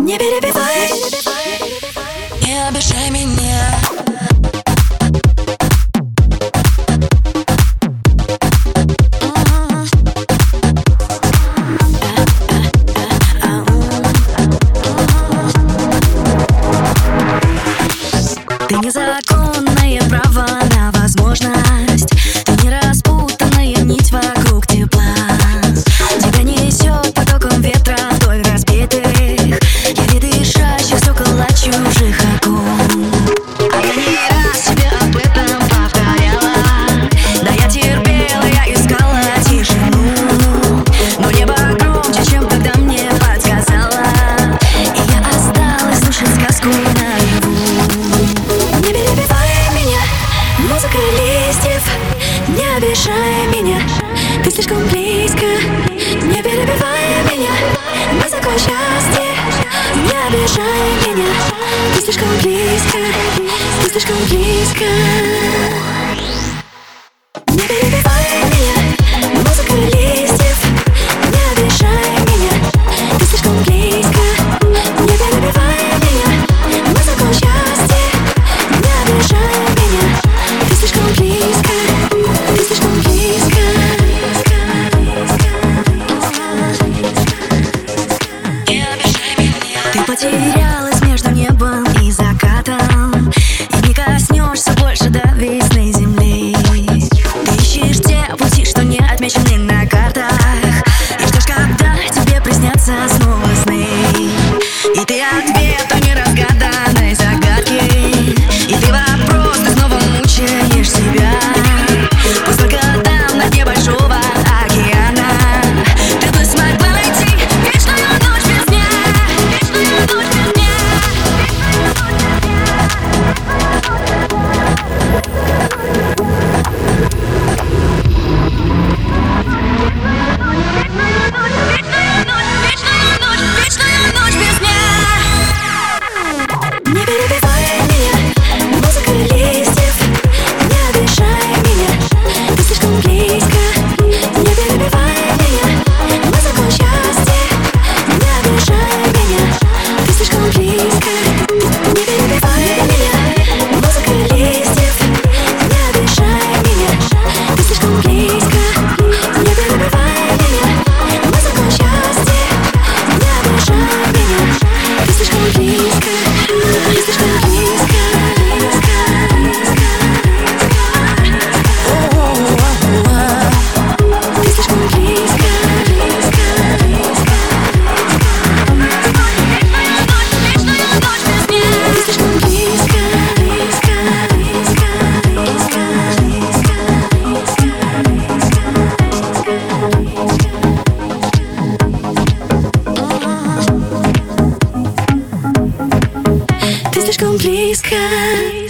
Не перебивай, не обижай меня. Ты незаконное право на возможность. Ты не распутанная нить вокруг тепла. Тебя несет потоком ветра вдоль разбитых. Я не дышащий стекла чужих окон. А я не раз тебе об этом повторяла. Да я терпела, я искала тишину. Но небо громче, чем тогда мне подсказала. И я осталась слушать сказку наяву. Не перебивай меня, музыка листьев. Не обижай меня, ты слишком близко. Не перебивай меня, мы закон счастья. Не обижай меня, ты слишком близко. Ты слишком близко. Не перебивай меня, музыка листьев. Не обижай меня, ты слишком близко. Не перебивай меня, мы закон счастья. Не обижай меня, ты слишком близко. Ты слишком близко. Не обижай меня. Ты потерялась между небом и закатом, и не коснешься больше до весны земли. Ты ищешь те пути, что не отмечены на картах, и ждешь, когда тебе приснятся снова сны. И ты ответ той неразгаданной загадки, и ты вопрос, ты снова мучаешь себя. Пусть только там, на дне большого океана, ты бы смогла найти вечную ночь без дня. Вечную ночь без дня. Вечную ночь без дня. Не перебивай меня, музыка листьев. Не обижай меня, ты слишком близко. Не перебивай меня, мы закон счастья. Не обижай меня, ты слишком близко. Не перебивай меня, музыка листьев. Не обижай меня, ты слишком близко. Не перебивай меня, мы закон счастья. Не обижай меня, ты слишком близко. Ты слишком близко. Ты слишком близко. Вечную ночь без дня. Ты слишком близко. Ты слишком близко.